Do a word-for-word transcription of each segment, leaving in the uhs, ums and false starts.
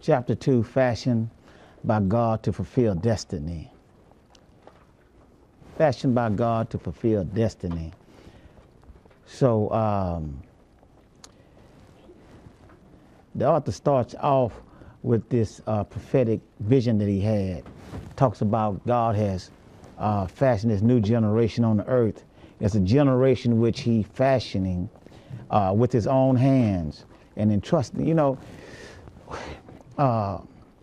chapter two, fashioned by God to fulfill destiny. Fashioned by God to fulfill destiny. So um, the author starts off with this uh, prophetic vision that he had. Talks about God has uh, fashioned this new generation on the earth. It's a generation which he fashioning uh, with his own hands and entrusting. You know, uh,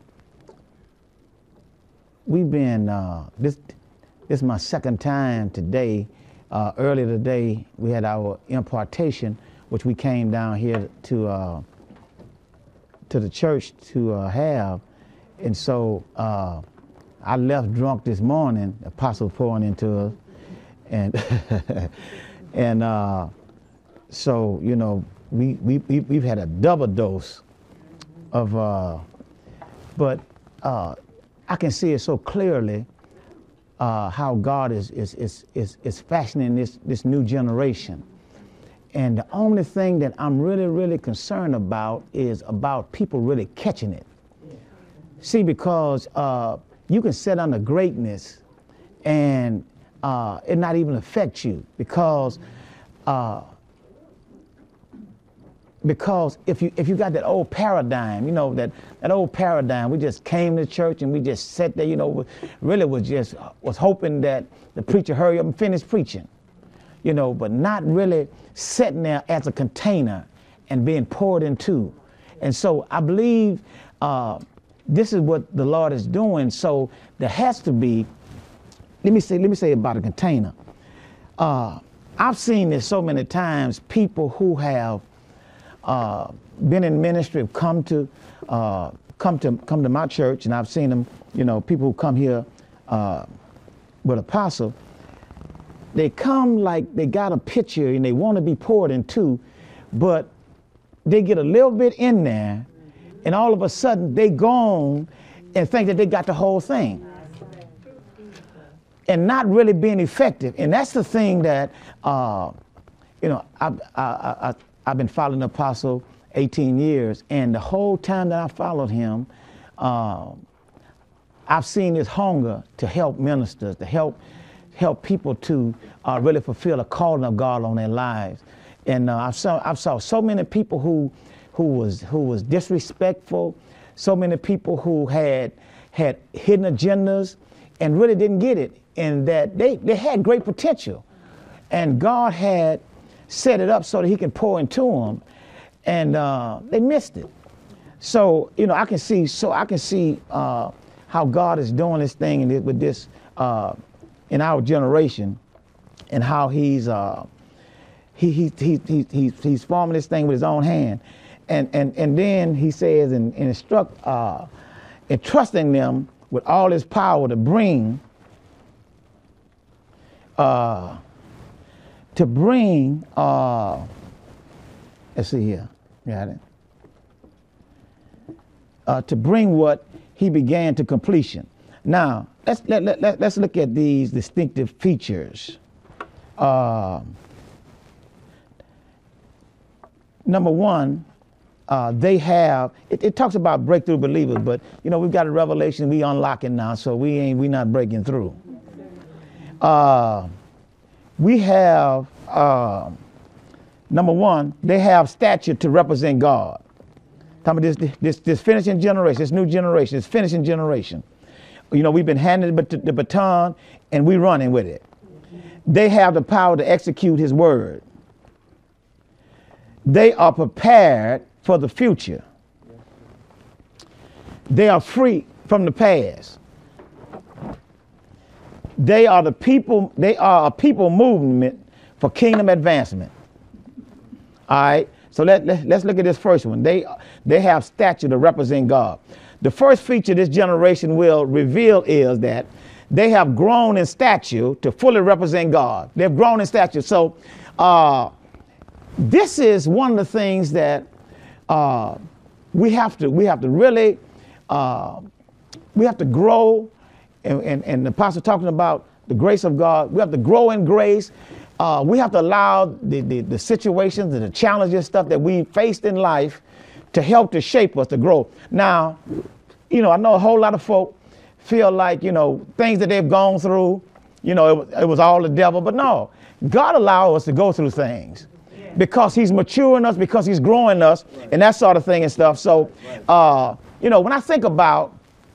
we've been, uh, this, this is my second time today. Uh, earlier today, we had our impartation, which we came down here to uh, to the church to uh, have. And so uh, I left drunk this morning, apostle pouring into us. And, and uh, so, you know, we, we, we, we've had a double dose of, uh, but uh, I can see it so clearly uh, how God is, is, is, is, is fashioning this, this new generation. And the only thing that I'm really, really concerned about is about people really catching it. See, because uh, you can sit under greatness and uh, it not even affect you, because uh, because if you if you got that old paradigm, you know, that that old paradigm, we just came to church and we just sat there, you know, really was just was hoping that the preacher hurry up and finish preaching. You know, but not really sitting there as a container and being poured into. And so I believe uh, this is what the Lord is doing. So there has to be, let me say, let me say about a container. Uh, I've seen this so many times, people who have uh, been in ministry have come to, uh, come to, come to my church, and I've seen them, you know, people who come here uh, with apostle. They come like they got a picture and they want to be poured into, but they get a little bit in there and all of a sudden they go on and think that they got the whole thing and not really being effective. And that's the thing that, uh, you know, I've, I, I, I've been following the apostle eighteen years, and the whole time that I followed him, uh, I've seen his hunger to help ministers, to help help people to uh, really fulfill a calling of God on their lives. And uh, I've saw I've saw so many people who who was who was disrespectful, so many people who had had hidden agendas and really didn't get it, and that they, they had great potential. And God had set it up so that he can pour into them, and uh, they missed it. So, you know, I can see so I can see uh, how God is doing this thing and with this uh, in our generation, and how he's uh, he, he, he, he, he, he's forming this thing with his own hand. And, and, and then he says, and, and instruct, uh, entrusting them with all his power to bring, uh, to bring, uh, let's see here, got it, uh, to bring what he began to completion. Now, let's, let, let, let, let's look at these distinctive features. Uh, number one, uh, they have, it, it talks about breakthrough believers, but, you know, we've got a revelation, we unlocking now, so we ain't, we not breaking through. Uh, we have, uh, number one, they have stature to represent God. Talking about this, this, this finishing generation, this new generation, this finishing generation. You know, we've been handed the baton and we're running with it. They have the power to execute his word. They are prepared for the future. They are free from the past. They are the people, they are a people movement for kingdom advancement. All right, so let, let, let's look at this first one. They, they have stature to represent God. The first feature this generation will reveal is that they have grown in stature to fully represent God. They've grown in stature. So uh, this is one of the things that uh, we have to we have to really uh, we have to grow. And, and, and the apostle talking about the grace of God. We have to grow in grace. Uh, we have to allow the, the, the situations and the challenges, stuff that we faced in life to help to shape us to grow. Now, you know, I know a whole lot of folk feel like, you know, things that they've gone through, you know, it, it was all the devil. But no, God allowed us to go through things because he's maturing us, because he's growing us, and that sort of thing and stuff. So, uh, you know, when I think about,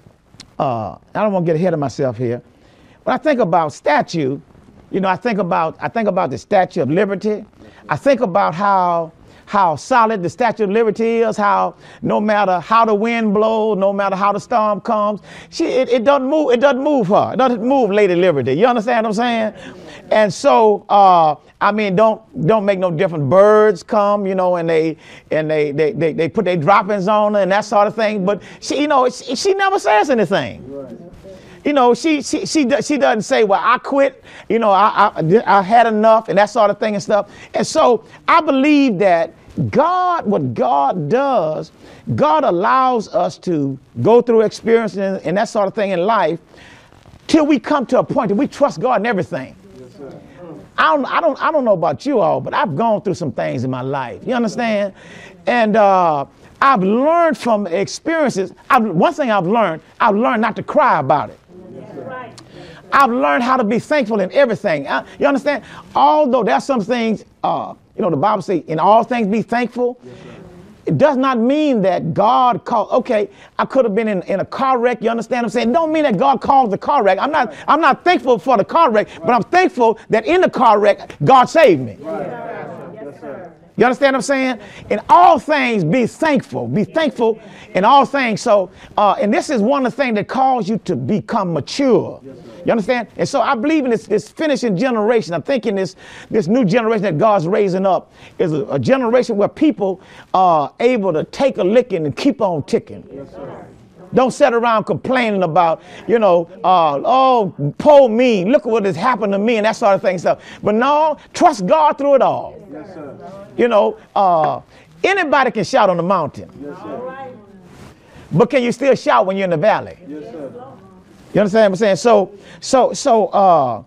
uh, I don't want to get ahead of myself here. When I think about statue, you know, I think about I think about the Statue of Liberty. I think about how how solid the Statue of Liberty is, how no matter how the wind blows, no matter how the storm comes, she it, it doesn't move, it doesn't move her. It doesn't move Lady Liberty. You understand what I'm saying? And so uh, I mean, don't don't make no difference. Birds come, you know, and they and they they they, they put their droppings on her and that sort of thing. But she, you know, she, she never says anything. Right. You know, she she she she doesn't say, well, I quit. You know, I, I I had enough and that sort of thing and stuff. And so I believe that God, what God does, God allows us to go through experiences and, and that sort of thing in life till we come to a point that we trust God in everything. Yes, sir. I don't I don't I don't know about you all, but I've gone through some things in my life. You understand? And uh, I've learned from experiences. I've, one thing I've learned, I've learned not to cry about it. Right. I've learned how to be thankful in everything. Uh, you understand? Although there's some things, uh, you know, the Bible says, in all things be thankful. Yes, it does not mean that God called, okay, I could have been in, in a car wreck. You understand what I'm saying? It don't mean that God caused the car wreck. I'm not, I'm not thankful for the car wreck, right. But I'm thankful that in the car wreck, God saved me. Right. Yes, sir. You understand what I'm saying? In all things, be thankful. Be thankful in all things. So, uh, and this is one of the things that calls you to become mature. You understand? And so I believe in this, this finishing generation. I'm thinking this, this new generation that God's raising up is a, a generation where people are able to take a licking and keep on ticking. Yes, sir. Don't sit around complaining about, you know, uh, oh, poor me, look at what has happened to me and that sort of thing. Stuff. But no, trust God through it all. Yes, sir. You know, uh, anybody can shout on the mountain. Yes, sir. But can you still shout when you're in the valley? Yes, sir. You understand what I'm saying? So, so, so uh,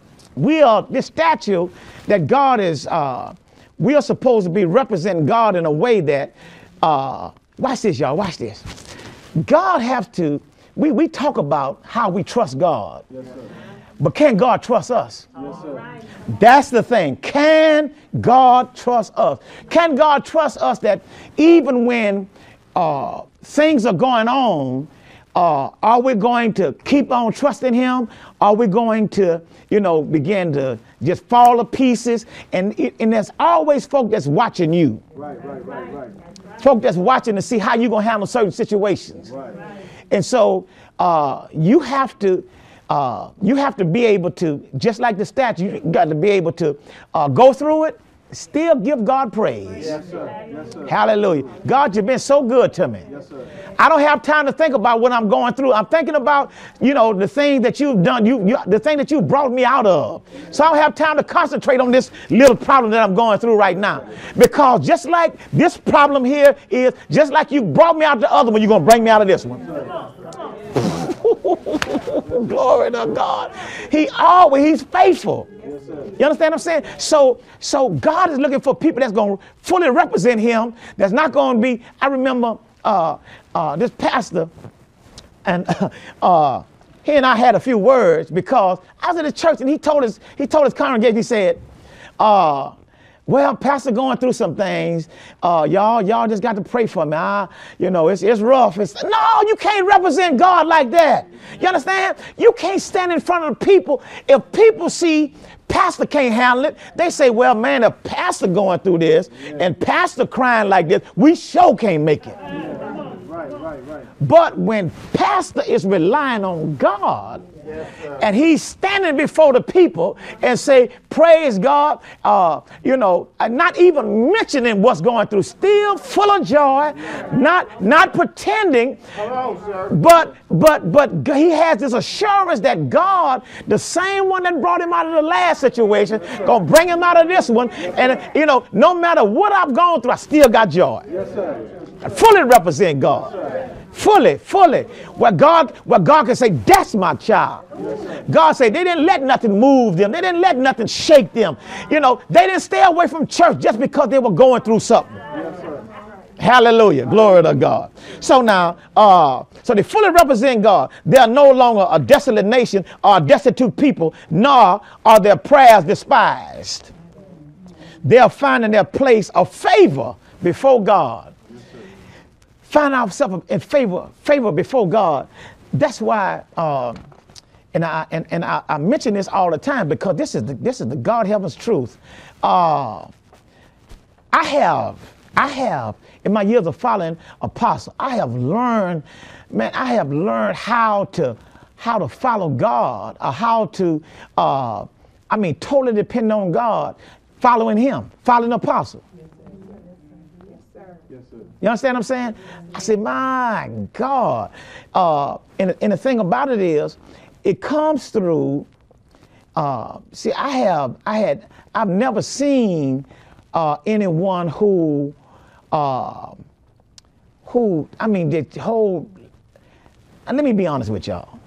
we are this statue that God is, uh, we are supposed to be representing God in a way that, uh, watch this, y'all, watch this. God have to, we, we talk about how we trust God, yes, sir. But can God trust us? Yes, sir. That's the thing. Can God trust us? Can God trust us that even when uh, things are going on, uh, are we going to keep on trusting him? Are we going to, you know, begin to just fall to pieces? And, it, and there's always folk that's watching you. Right, right, right, right. Folk that's watching to see how you're going to handle certain situations. Right. And so uh, you have to uh, you have to be able to, just like the statue, you got to be able to uh, go through it, still give God praise. Yes, sir. Yes, sir. Hallelujah. God, you've been so good to me. Yes, sir. I don't have time to think about what I'm going through. I'm thinking about, you know, the things that you've done, you, you the thing that you brought me out of. So I don't have time to concentrate on this little problem that I'm going through right now. Because just like this problem here is, just like you brought me out of the other one, you're going to bring me out of this one. Glory to God. He always, he's faithful. Yes, you understand what I'm saying? So, so God is looking for people that's going to fully represent him. That's not going to be, I remember uh, uh, this pastor, and uh, he and I had a few words because I was at the church and he told his, he told his congregation, he said, uh, well, pastor going through some things. Uh, y'all, y'all just got to pray for me. I, you know, it's it's rough. It's, no, you can't represent God like that. You understand? You can't stand in front of people. If people see pastor can't handle it, they say, well, man, if pastor going through this and pastor crying like this, we sure can't make it. Right, right, right. But when pastor is relying on God, yes, and he's standing before the people and say, praise God, uh, you know, not even mentioning what's going through, still full of joy, not not pretending, hello, sir. but but but he has this assurance that God, the same one that brought him out of the last situation, yes, gonna bring him out of this one. And you know, no matter what I've gone through, I still got joy. Yes, sir. I fully represent God. Yes, fully, fully. Where God, where God can say, that's my child. Yes, God said they didn't let nothing move them. They didn't let nothing shake them. You know, they didn't stay away from church just because they were going through something. Yes, sir. Hallelujah. Glory to God. So now, uh, so they fully represent God. They are no longer a desolate nation or a destitute people, nor are their prayers despised. They are finding their place of favor before God. Find ourselves in favor, favor before God. That's why, uh, and I and, and I, I mention this all the time because this is the, this is the God heaven's truth. Uh, I have, I have, in my years of following Apostle, I have learned, man, I have learned how to, how to follow God, or how to, uh, I mean, totally depend on God, following Him, following Apostle. You understand what I'm saying? I said, my God. Uh, and, and the thing about it is, it comes through. Uh, see, I have, I had, I've never seen uh, anyone who, uh, who, I mean, the whole. And let me be honest with y'all.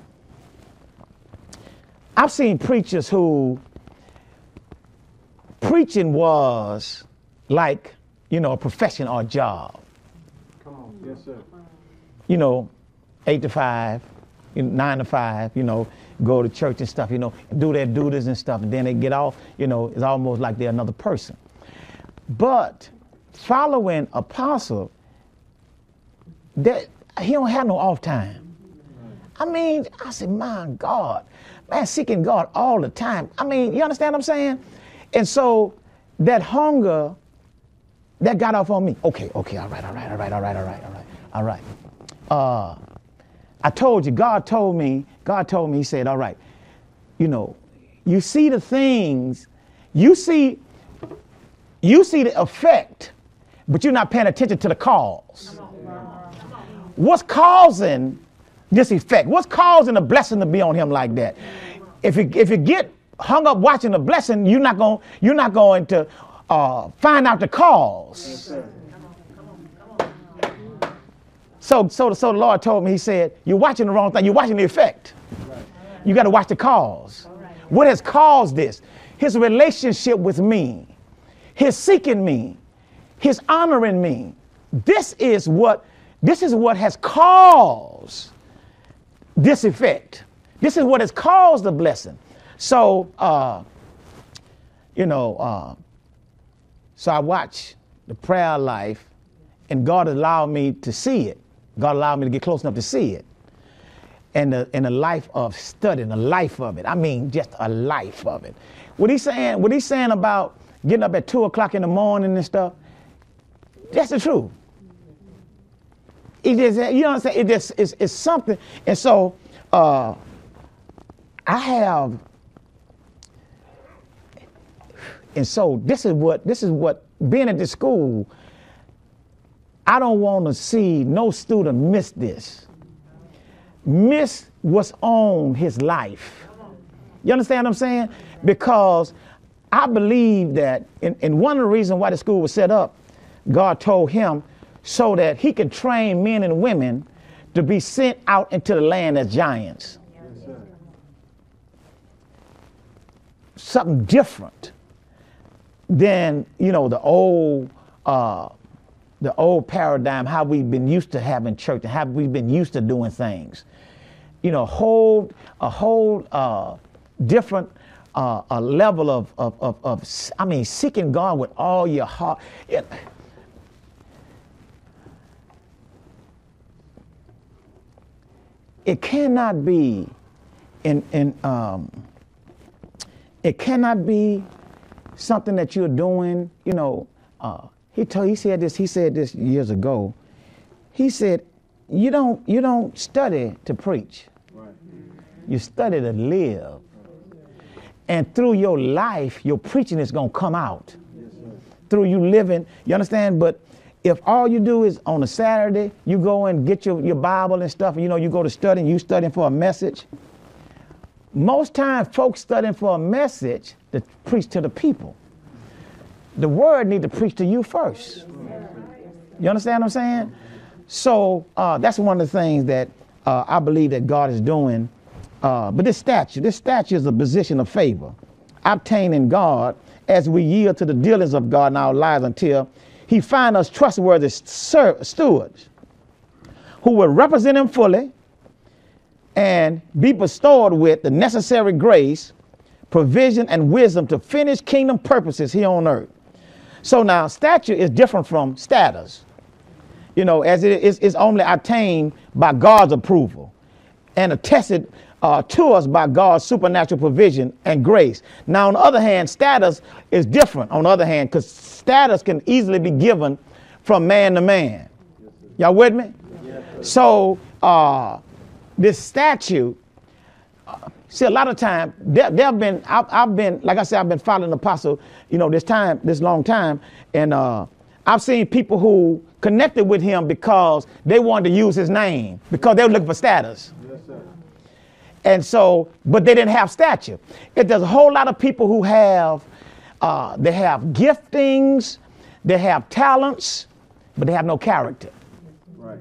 I've seen preachers who preaching was like, you know, a profession or a job. Yes, sir. You know, eight to five, you know, nine to five, you know, go to church and stuff, you know, do their duties and stuff, and then they get off, you know, it's almost like they're another person. But following Apostle, that he don't have no off time. I mean, I said, my God, man, seeking God all the time. I mean, you understand what I'm saying? And so that hunger, that got off on me. Okay, okay, all right, all right, all right, all right, all right, all right, all right. Uh, I told you, God told me, God told me, He said, all right, you know, you see the things, you see, you see the effect, but you're not paying attention to the cause. What's causing this effect? What's causing the blessing to be on him like that? If you if you get hung up watching the blessing, you're not going you're not going to uh, find out the cause. So so so the Lord told me, He said, you're watching the wrong thing. You're watching the effect. You got to watch the cause. What has caused this? His relationship with me, His seeking me, His honoring me. This is what this is what has caused this effect. This is what has caused the blessing. So, uh, you know, uh, so I watch the prayer life, and God allowed me to see it. God allowed me to get close enough to see it. And the, and the life of studying, the life of it. I mean, just a life of it. What he's saying, what he's saying about getting up at two o'clock in the morning and stuff, that's the truth. It is, you know what I'm saying? It just, it's, it's something. And so uh, I have, and so this is what, this is what, being at this school, I don't want to see no student miss this. Miss what's on his life. You understand what I'm saying? Because I believe that, and, and one of the reasons why the school was set up, God told him so that he could train men and women to be sent out into the land as giants. Yes, something different than, you know, the old, uh, the old paradigm, how we've been used to having church and how we've been used to doing things. You know, hold a whole uh, different uh, a level of, of, of, of, I mean, seeking God with all your heart. It, it cannot be, in, in, um, it cannot be something that you're doing, you know. Uh, he told, he said this, he said this years ago. He said, you don't, you don't study to preach. Right. You study to live. And through your life, your preaching is going to come out. Yes, through you living, you understand? But if all you do is on a Saturday, you go and get your, your Bible and stuff, and you know, you go to study and you studying for a message. Most times, folks studying for a message to preach to the people. The word need to preach to you first. You understand what I'm saying? So uh, that's one of the things that uh, I believe that God is doing. Uh, but this statue, this statue is a position of favor, obtained in God as we yield to the dealings of God in our lives until he find us trustworthy ser- stewards who will represent him fully and be bestowed with the necessary grace, provision, and wisdom to finish kingdom purposes here on earth. So now stature is different from status, you know, as it is is only attained by God's approval and attested uh, to us by God's supernatural provision and grace. Now, on the other hand, status is different, on the other hand, because status can easily be given from man to man. Y'all with me? So uh, this statue, uh, see, a lot of time, there, there have been, I've, I've been, like I said, I've been following the apostle, you know, this time, this long time. And uh, I've seen people who connected with him because they wanted to use his name, because they were looking for status. Yes, sir. And so, but they didn't have stature. It, there's a whole lot of people who have, uh, they have giftings, they have talents, but they have no character. Right.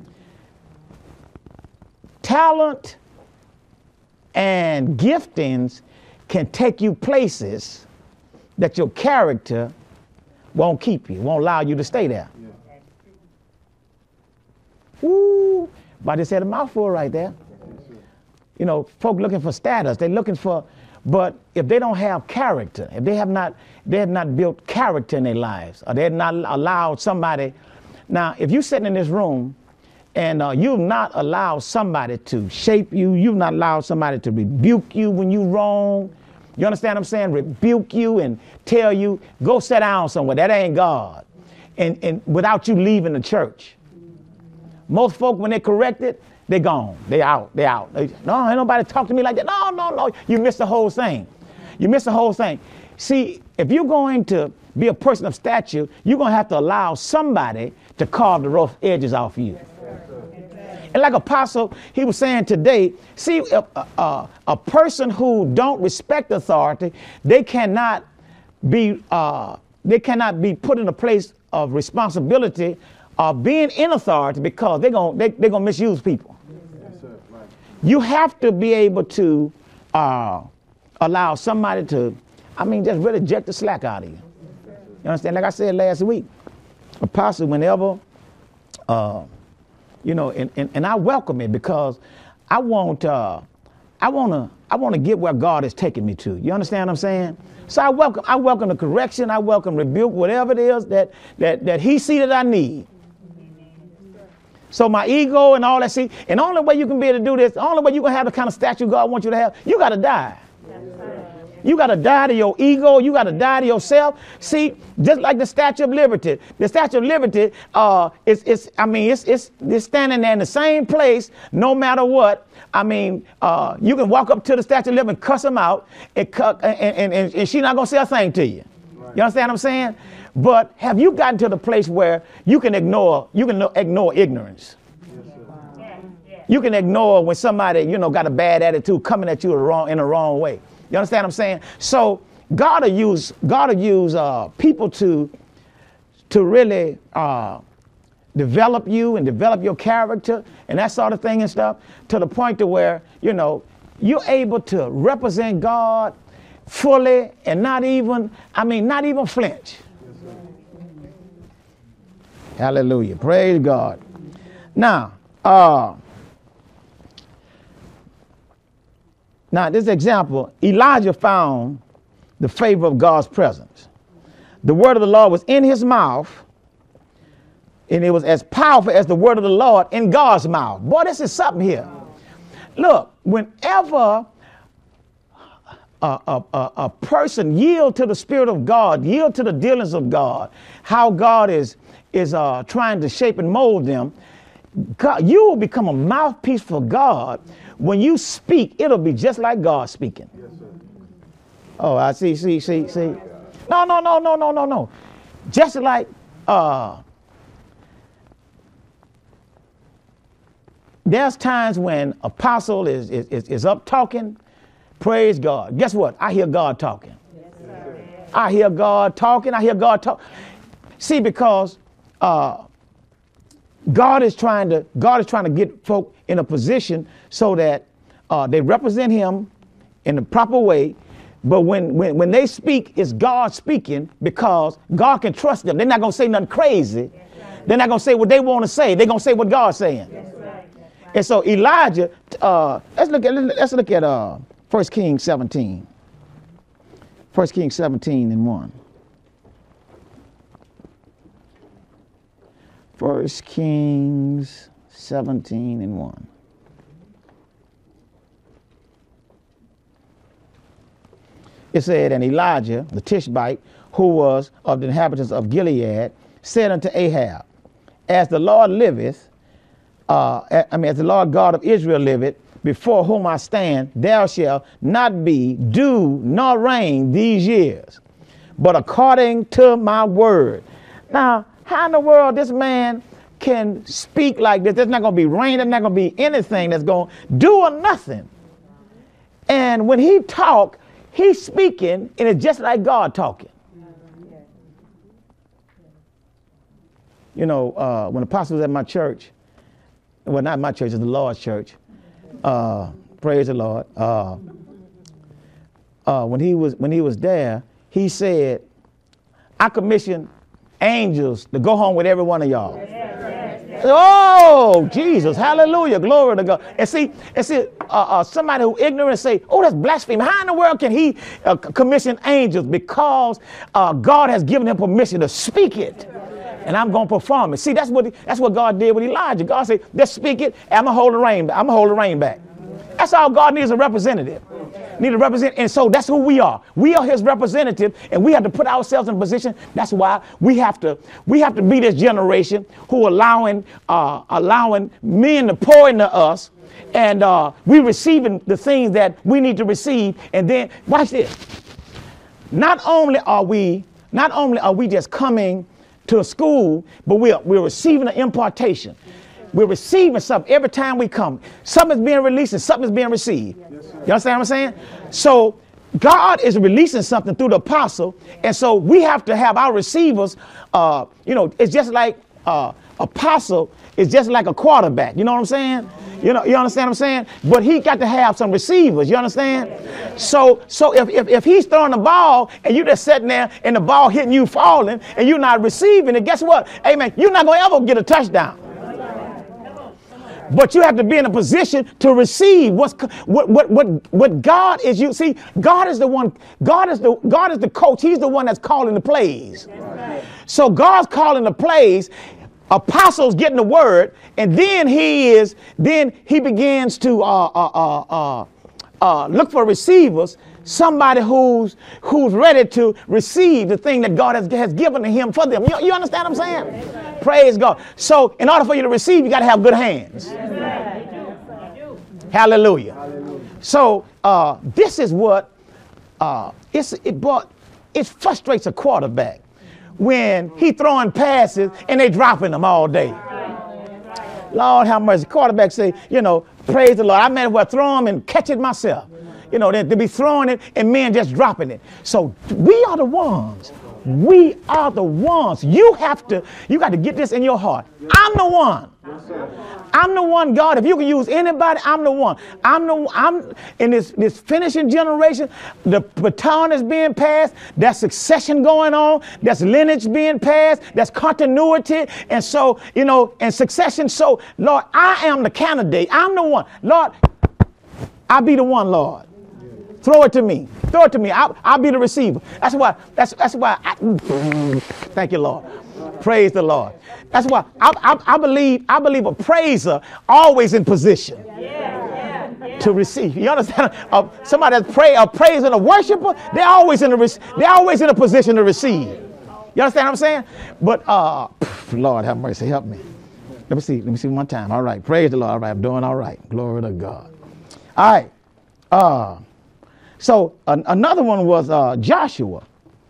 Talent and giftings can take you places that your character won't keep you, won't allow you to stay there. Yeah. Ooh, but I just said a mouthful right there. You know, folk looking for status, they're looking for, but if they don't have character, if they have not, they have not built character in their lives, or they have not allowed somebody. Now, if you're sitting in this room and uh, you've not allowed somebody to shape you, you've not allowed somebody to rebuke you when you're wrong, you understand what I'm saying? Rebuke you and tell you, go sit down somewhere. That ain't God. And, and without you leaving the church. Most folk, when they're corrected, they're gone. They out. They out. They, no, ain't nobody talk to me like that. No, no, no. You missed the whole thing. You missed the whole thing. See, if you're going to be a person of stature, you're going to have to allow somebody to carve the rough edges off you. And like Apostle, he was saying today, see, a, a, a person who don't respect authority, they cannot be, uh, they cannot be put in a place of responsibility of being in authority, because they're going they, they're gonna misuse people. Yes, sir. Right. You have to be able to uh, allow somebody to, I mean, just really eject the slack out of you. You understand? Like I said last week, Apostle, whenever, uh, you know, and, and, and I welcome it, because I want, uh, I want to, I want to get where God is taking me to. You understand what I'm saying? So I welcome, I welcome the correction, I welcome rebuke, whatever it is that that that He see that I need. So my ego and all that, see, and the only way you can be able to do this, the only way you can have the kind of stature God wants you to have, you got to die. You got to die to your ego. You got to die to yourself. See, just like the Statue of Liberty. The Statue of Liberty, uh, it's, it's, I mean, it's, it's, it's standing there in the same place no matter what. I mean, uh, you can walk up to the Statue of Liberty and cuss them out, and, and, and, and, and she's not going to say a thing to you. Right. You understand what I'm saying? But have you gotten to the place where you can ignore, you can ignore ignorance? Yes, you can ignore when somebody, you know, got a bad attitude coming at you the wrong, in the wrong way. You understand what I'm saying? So God will use, God will use uh, people to, to really uh, develop you and develop your character and that sort of thing and stuff, to the point to where, you know, you're able to represent God fully and not even, I mean, not even flinch. Hallelujah. Praise God. Now, uh, now this example, Elijah found the favor of God's presence. The word of the Lord was in his mouth, and it was as powerful as the word of the Lord in God's mouth. Boy, this is something here. Look, whenever A, a, a, a person yield to the Spirit of God, yield to the dealings of God, how God is, is uh, trying to shape and mold them, God, you will become a mouthpiece for God. When you speak, it'll be just like God speaking. Yes, sir. Oh, I see, see, see, see. No, no, no, no, no, no, no. Just like uh, there's times when Apostle is, is, is, is up talking. Praise God. Guess what? I hear God talking. Yes, sir. I hear God talking. I hear God talk. See, because uh, God is trying to God is trying to get folk in a position so that uh, they represent Him in the proper way, But when, when, when they speak, it's God speaking because God can trust them. They're not going to say nothing crazy. They're not going to say what they want to say. They're going to say what God's saying. And so Elijah, uh, let's look at let's look at uh, First Kings seventeen. First Kings seventeen and one. First Kings seventeen and one. It said, and Elijah, the Tishbite, who was of the inhabitants of Gilead, said unto Ahab, as the Lord liveth, uh, I mean, as the Lord God of Israel liveth, before whom I stand, there shall not be dew nor rain these years, but according to my word. Now, how in the world this man can speak like this? There's not going to be rain. There's not going to be anything that's going to do or nothing. And when he talk, he's speaking, and it's just like God talking. You know, uh, when the pastor was at my church, well, not my church, it's the Lord's church. Uh, praise the Lord. Uh, uh, when he was when he was there, he said, "I commissioned angels to go home with every one of y'all." Yes, yes, yes. Oh, Jesus, hallelujah, glory to God. And see, and see, uh, uh, somebody who ignorant say, "Oh, that's blasphemy." How in the world can he uh, commission angels? Because uh, God has given him permission to speak it. And I'm going to perform it. See, that's what that's what God did with Elijah. God said, just speak it, and I'm going to hold the rain back. I'm going to hold the rain back. That's all God needs, a representative. Need to represent. And so that's who we are. We are his representative, and we have to put ourselves in position. That's why we have to we have to be this generation who allowing uh, allowing men to pour into us, and uh, we receiving the things that we need to receive. And then watch this. Not only are we not only are we just coming to a school, but we're, we're receiving an impartation. We're receiving something every time we come. Something's being released and something's being received. Yes, you understand what I'm saying? So God is releasing something through the apostle, and so we have to have our receivers. Uh, you know, it's just like uh, apostle is just like a quarterback. You know what I'm saying? You know, you understand what I'm saying? But he got to have some receivers. You understand? So, so if, if, if he's throwing the ball and you just sitting there and the ball hitting you falling and you're not receiving it, guess what? Hey man, you're not going to ever get a touchdown. But you have to be in a position to receive what's what what what what God is. You see, God is the one. God is the God is the coach. He's the one that's calling the plays. So God's calling the plays. Apostles getting the word, and then he is then he begins to uh, uh, uh, uh, uh, look for receivers. Somebody who's who's ready to receive the thing that God has, has given to him for them. You, you understand what I'm saying? Yes, praise God. So in order for you to receive, you got to have good hands. Yes, Hallelujah. Hallelujah. So uh, this is what uh, it's it but it frustrates a quarterback when he throwing passes and they dropping them all day. Lord have mercy. Quarterback say, you know, praise the Lord. I may as well throw them and catch it myself. You know, they, they be throwing it and men just dropping it. So we are the ones. We are the ones. You have to, you got to get this in your heart. I'm the one. I'm the one, God. If you can use anybody, I'm the one. I'm the I'm in this, this finishing generation. The baton is being passed. There's succession going on. There's lineage being passed. There's continuity. And so, you know, and succession. So, Lord, I am the candidate. I'm the one. Lord, I'll be the one, Lord. Throw it to me. Throw it to me. I'll, I'll be the receiver. That's why. That's that's why. I, thank you, Lord. Praise the Lord. That's why I, I, I believe. I believe a praiser always in position yeah, yeah, yeah. to receive. You understand? Uh, somebody that's pray, a praiser and a worshiper, they're always in a they're always in a position to receive. You understand what I'm saying? But uh, Lord have mercy, help me. Let me see. Let me see one time. All right. Praise the Lord. All right. I'm doing all right. Glory to God. All right. Uh, So uh, another one was uh, Joshua.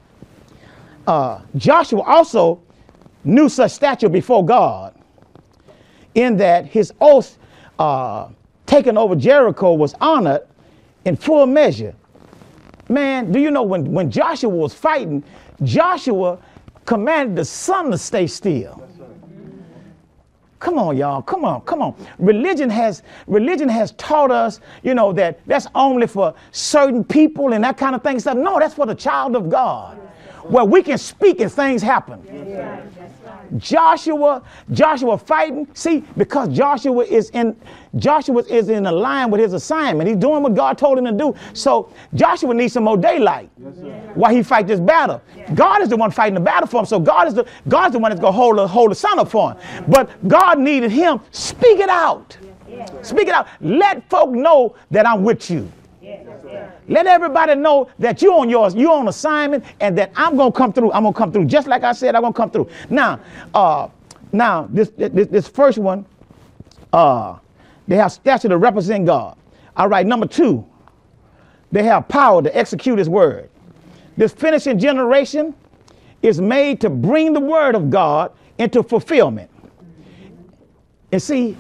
Uh, Joshua also knew such stature before God, in that his oath uh, taking over Jericho was honored in full measure. Man, do you know when, when Joshua was fighting, Joshua commanded the sun to stay still. Come on, y'all. Come on. Come on. Religion has religion has taught us, you know, that that's only for certain people and that kind of thing. Stuff. No, that's for the child of God, where we can speak and things happen. Yeah. Joshua, Joshua fighting. See, because Joshua is in Joshua is in line with his assignment. He's doing what God told him to do. So Joshua needs some more daylight yes, while he fight this battle. Yes. God is the one fighting the battle for him. So God is the God's the one that's gonna hold the hold the sun up for him. But God needed him. Speak it out. Yes. Speak it out. Let folk know that I'm with you. Yes. Let everybody know that you're on yours, you're on assignment, and that I'm gonna come through. I'm gonna come through just like I said. I'm gonna come through. Now, uh, now this this, this first one, uh, they have stature to represent God. All right. Number two, they have power to execute His word. This finishing generation is made to bring the word of God into fulfillment. And see,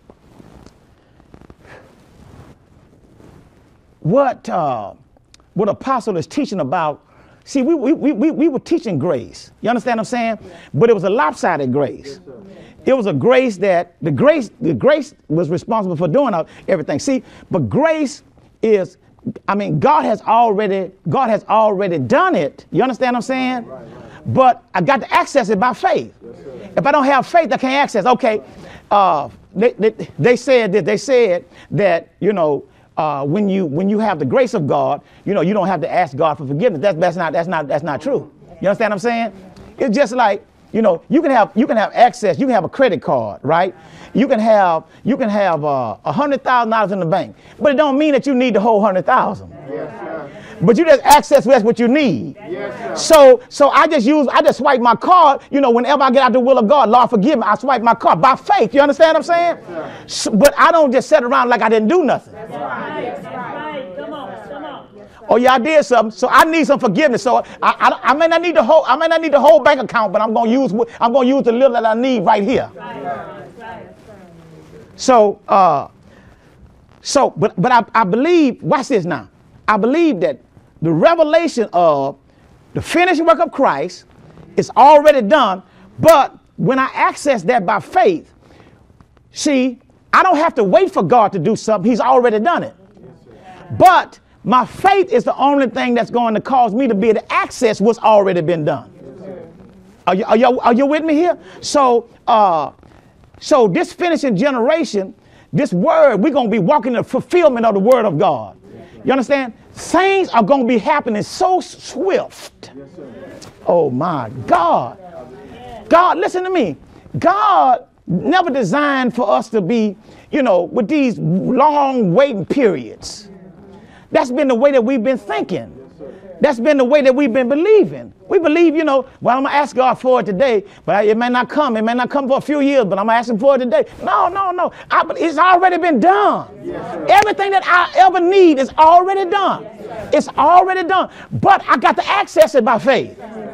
what uh, what Apostle is teaching about, see, we, we, we, we were teaching grace. You understand what I'm saying? Yeah. But it was a lopsided grace. Yes, it was a grace that the grace, the grace was responsible for doing everything. See, but grace is, I mean, God has already, God has already done it. You understand what I'm saying? Right, right. But I got to access it by faith. Yes, if I don't have faith, I can't access. Okay. Uh, they, they, they said that, they said that, you know, Uh, when you when you have the grace of God, you know, you don't have to ask God for forgiveness. That's that's not that's not that's not true. You understand what I'm saying? It's just like, you know, you can have you can have access. You can have a credit card, right? You can have you can have uh, a hundred thousand dollars in the bank, but it don't mean that you need the whole hundred thousand. Yes, sir. But you just access that's what you need. Yes, sir. So so I just use I just swipe my card. You know, whenever I get out the will of God, Lord forgive me, I swipe my card by faith. You understand what I'm saying? Yes, so, but I don't just sit around like I didn't do nothing. That's right. That's right. Come on, come on. Oh yeah, I did something. So I need some forgiveness. So I, I, I may not need the whole I may not need the whole bank account, but I'm gonna use I'm gonna use the little that I need right here. Right. So uh, so but but I, I believe. Watch this now. I believe that the revelation of the finished work of Christ is already done, but when I access that by faith, see, I don't have to wait for God to do something. He's already done it. But my faith is the only thing that's going to cause me to be able to access what's already been done. Are you, are you, are you with me here? So, uh, so this finishing generation, this word, we're going to be walking in the fulfillment of the word of God. You understand? Things are going to be happening so swift. Yes, sir. Oh my God. God, listen to me. God never designed for us to be, you know, with these long waiting periods. That's been the way that we've been thinking. That's been the way that we've been believing. We believe, you know, well, I'm going to ask God for it today, but it may not come. It may not come for a few years, but I'm going to ask him for it today. No, no, no. I, it's already been done. Yes, everything that I ever need is already done. Yes, it's already done. But I got to access it by faith.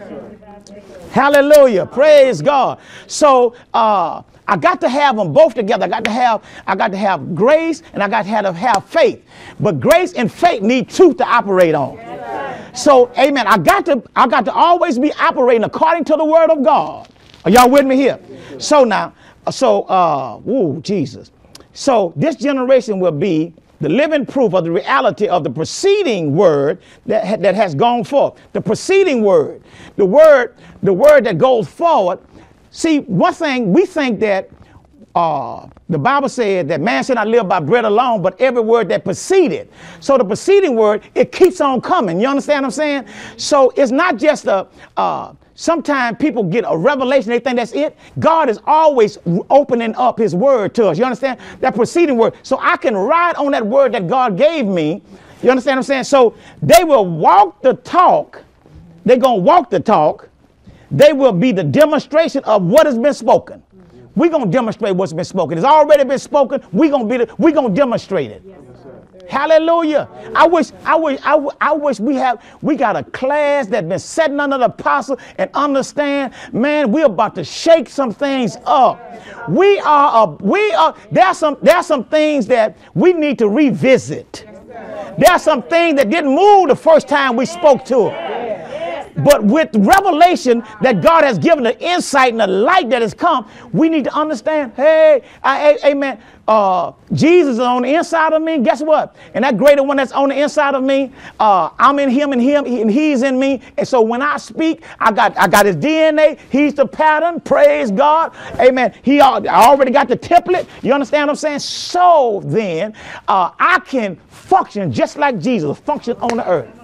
Yes, hallelujah. Praise God. So uh, I got to have them both together. I got to have I got to have grace and I got to have, have faith. But grace and faith need truth to operate on. Yes. So, amen. I got to, I got to always be operating according to the word of God. Are y'all with me here? Yes, so now, so, uh, woo, Jesus. So this generation will be the living proof of the reality of the preceding word that, ha- that has gone forth. The preceding word, the word, the word that goes forward. See, one thing we think that Uh, the Bible said that man should not live by bread alone, but every word that preceded. So the preceding word, it keeps on coming. You understand what I'm saying? So it's not just a, uh, sometimes people get a revelation, they think that's it. God is always opening up his word to us. You understand? That preceding word. So I can ride on that word that God gave me. You understand what I'm saying? So they will walk the talk. They're going to walk the talk. They will be the demonstration of what has been spoken. We're going to demonstrate what's been spoken. It's already been spoken. We're going to be the, we're going to demonstrate it. Yes, hallelujah. I wish, I wish, I, I wish we have, we got a class that's been sitting under the apostle and understand, man, we're about to shake some things up. We are, a, we are, there are some, there are some things that we need to revisit. There are some things that didn't move the first time we spoke to them. But with revelation that God has given, the insight and the light that has come, we need to understand, hey, I, I, amen, uh, Jesus is on the inside of me. Guess what? And that greater one that's on the inside of me, uh, I'm in him and him and he's in me. And so when I speak, I got I got his D N A. He's the pattern. Praise God. Amen. He al- I already got the template. You understand what I'm saying? So then uh, I can function just like Jesus, function on the earth.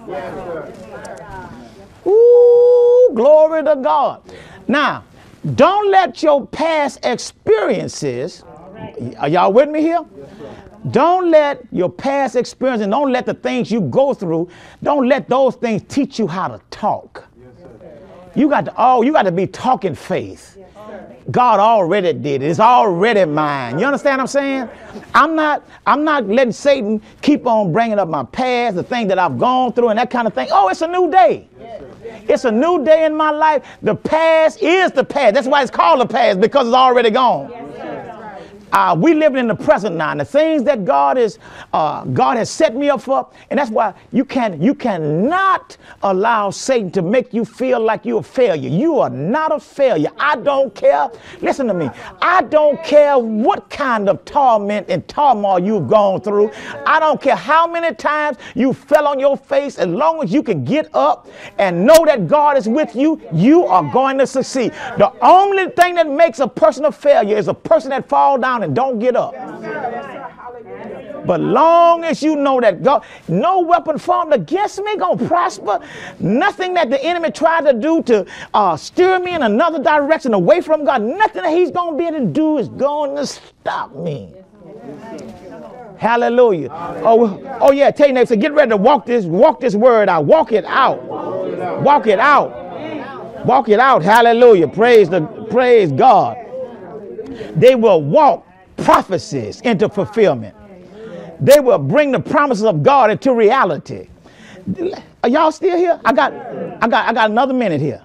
Ooh, glory to God. Now, don't let your past experiences, are y'all with me here? Don't let your past experience and don't let the things you go through, don't let those things teach you how to talk. You got to, oh, you got to be talking faith. God already did it. It's already mine. You understand what I'm saying? I'm not, I'm not letting Satan keep on bringing up my past, the thing that I've gone through and that kind of thing. Oh, it's a new day. It's a new day in my life. The past is the past. That's why it's called the past, because it's already gone. Uh, we live in the present now, and the things that God is, uh, God has set me up for, and that's why you can, you cannot allow Satan to make you feel like you're a failure. You are not a failure. I don't care. Listen to me. I don't care what kind of torment and turmoil you've gone through. I don't care how many times you fell on your face. As long as you can get up and know that God is with you, you are going to succeed. The only thing that makes a person a failure is a person that falls down and don't get up. But long as you know that God, no weapon formed against me gonna prosper. Nothing that the enemy tried to do to uh, steer me in another direction away from God, nothing that he's gonna be able to do is going to stop me. Hallelujah. Oh, oh yeah, tell your neighbor, say, get ready to walk this, walk this word out. Walk it out. Walk it out. Walk it out. Hallelujah. Praise the praise God. They will walk prophecies into fulfillment. They will bring the promises of God into reality. Are y'all still here? I got, I got, I got another minute here.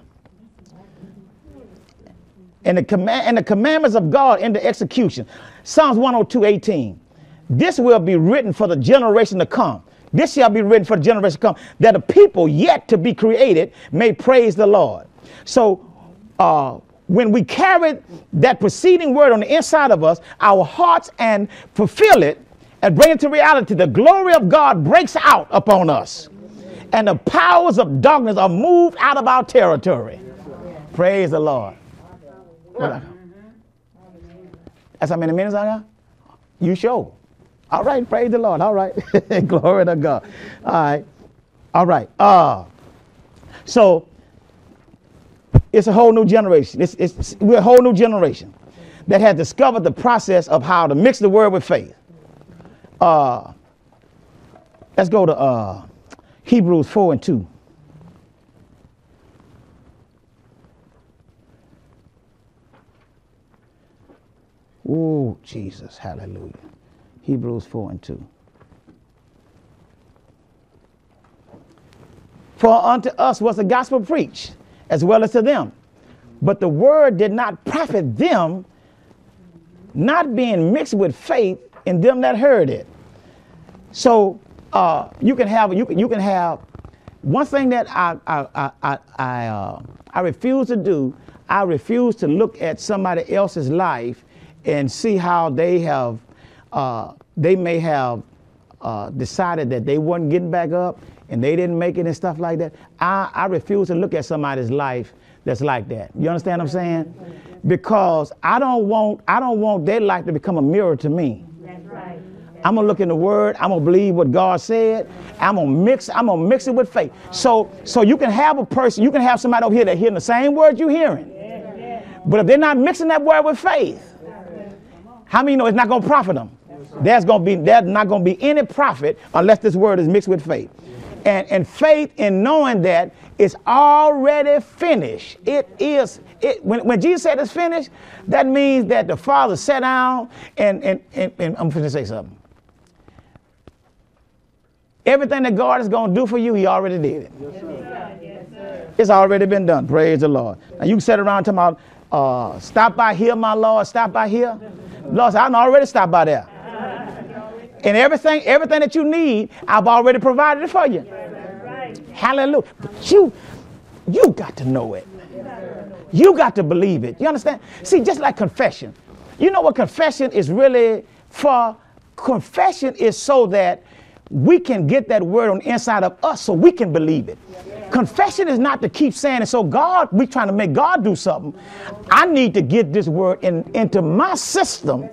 And the command and the commandments of God into execution. Psalms one oh two, eighteen. This will be written for the generation to come. This shall be written for the generation to come, that the people yet to be created may praise the Lord. So, uh, when we carry that preceding word on the inside of us, our hearts, and fulfill it and bring it to reality, the glory of God breaks out upon us. And the powers of darkness are moved out of our territory. Praise the Lord. That's how many minutes I got? You show. All right, praise the Lord. All right. Glory to God. All right. All right. Uh, so, it's a whole new generation. It's, it's, we're a whole new generation that has discovered the process of how to mix the word with faith. Uh, let's go to uh, Hebrews four and two. Oh, Jesus, hallelujah. Hebrews four and two. For unto us was the gospel preached, as well as to them. But the word did not profit them, not being mixed with faith in them that heard it. So uh, you can have you can you can have one thing that I I I I I, uh, I refuse to do. I refuse to look at somebody else's life and see how they have uh, they may have uh, decided that they weren't getting back up and they didn't make it and stuff like that. I, I refuse to look at somebody's life that's like that. You understand what I'm saying? Because I don't want I don't want their life to become a mirror to me. That's right. I'm gonna look in the word, I'm gonna believe what God said, I'm gonna mix, I'm gonna mix it with faith. So so you can have a person, you can have somebody over here that hearing the same word you're hearing. But if they're not mixing that word with faith, how many know it's not gonna profit them? There's gonna be there's not gonna be any profit unless this word is mixed with faith. And, and faith in knowing that it's already finished. It is, it, when, when Jesus said it's finished, that means that the Father sat down and, and, and, and I'm going to say something. Everything that God is going to do for you, he already did it. Yes, sir. Yes, sir. It's already been done. Praise the Lord. Now you can sit around talking about, uh, stop by here, my Lord, stop by here. Lord, I already stopped by there. And everything, everything that you need, I've already provided it for you. Hallelujah. But you, You got to know it. You got to believe it. You understand? See, just like confession. You know what confession is really for? Confession is so that we can get that word on the inside of us so we can believe it. Confession is not to keep saying it. So God, we trying to make God do something. I need to get this word in, into my system.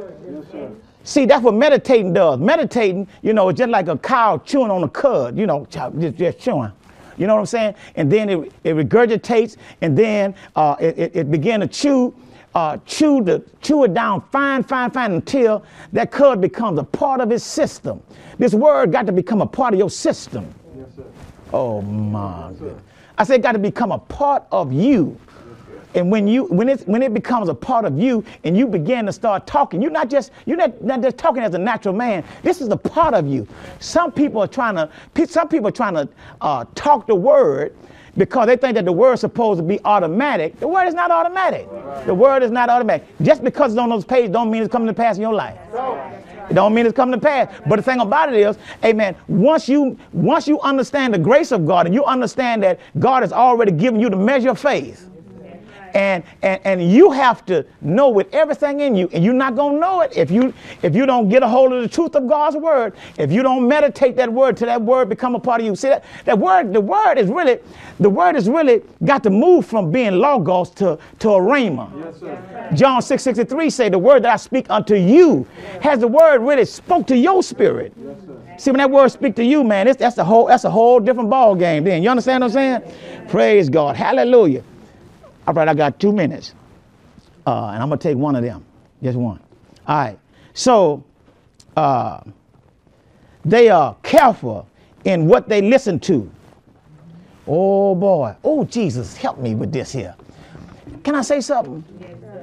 See, that's what meditating does. Meditating, you know, it's just like a cow chewing on a cud, you know, just, just chewing. You know what I'm saying? And then it, it regurgitates, and then uh, it, it, it begin to chew, uh, chew, the, chew it down fine, fine, fine until that cud becomes a part of his system. This word got to become a part of your system. Yes, sir. Oh, my goodness. I said it got to become a part of you. And when you when it when it becomes a part of you and you begin to start talking, you're not just you're not, not just talking as a natural man. This is a part of you. Some people are trying to some people are trying to uh, talk the word because they think that the word is supposed to be automatic. The word is not automatic. The word is not automatic. Just because it's on those pages don't mean it's coming to pass in your life. It don't mean it's coming to pass. But the thing about it is, amen, once you once you understand the grace of God and you understand that God has already given you the measure of faith. And, and and you have to know with everything in you, and you're not going to know it if you if you don't get a hold of the truth of God's word, if you don't meditate that word till that word become a part of you. See, that, that word, the word is really, the word is really got to move from being logos to, to a rhema. Yes, sir. John six sixty-three say the word that I speak unto you. Has the word really spoke to your spirit? Yes, sir. See, when that word speak to you, man, it's, that's a whole that's a whole different ball game then. You understand what I'm saying? Praise God. Hallelujah. All right, I got two minutes, uh, and I'm going to take one of them, just one. All right, so uh, they are careful in what they listen to. Oh, boy. Oh, Jesus, help me with this here. Can I say something? Yes, sir.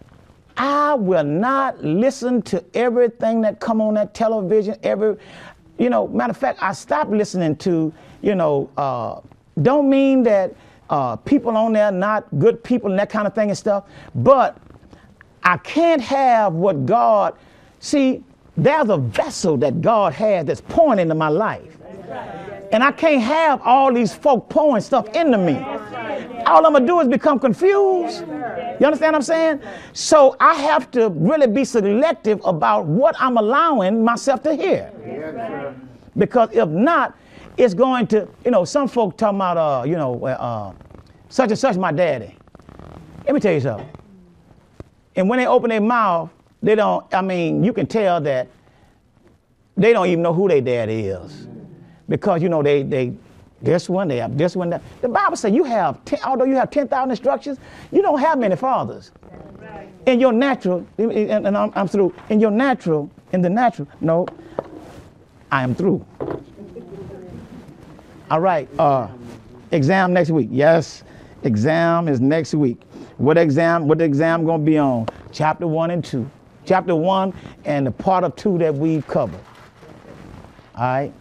I will not listen to everything that come on that television. Every, you know, matter of fact, I stopped listening to, you know, uh, don't mean that Uh, people on there not good people and that kind of thing and stuff, but I can't have what God, see, there's a vessel that God has that's pouring into my life, and I can't have all these folk pouring stuff into me. All I'm gonna do is become confused. You understand what I'm saying? So I have to really be selective about what I'm allowing myself to hear, because if not, it's going to, you know, some folk talking about, uh, you know, uh, such and such my daddy. Let me tell you something. And when they open their mouth, they don't, I mean, you can tell that they don't even know who their daddy is. Because, you know, they, they, this one, they have this one, that. The Bible says you have, ten, although you have ten thousand instructions, you don't have many fathers. In your natural, and, and I'm, I'm through, in your natural, in the natural, no, I am through. All right, uh, exam next week. Yes, exam is next week. What exam, what the exam gonna be on? Chapter one and two. Chapter one and the part of two that we've covered. All right,